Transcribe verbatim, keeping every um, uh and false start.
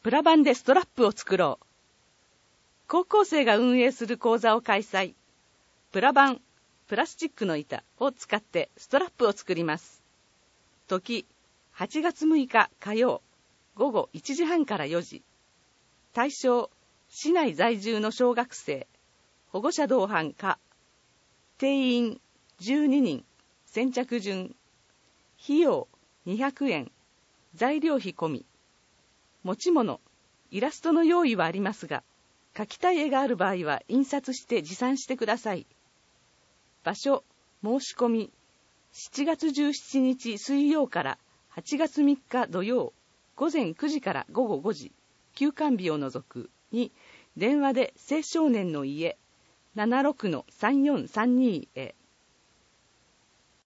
プラ板でストラップを作ろう。高校生が運営する講座を開催。プラ板、プラスチックの板を使ってストラップを作ります。時、はちがつむいか火曜、ごごいちじはんからよじ。対象、市内在住の小学生、保護者同伴か。定員じゅうににん、先着順。費用にひゃくえん、材料費込み。持ち物、イラストの用意はありますが、描きたい絵がある場合は印刷して持参してください。場所、申し込み、しちがつじゅうしちにち水曜からはちがつみっか土曜、ごぜんくじからごごごじ、休館日を除くに、電話で青少年の家 ななろくのさんよんさんに へ。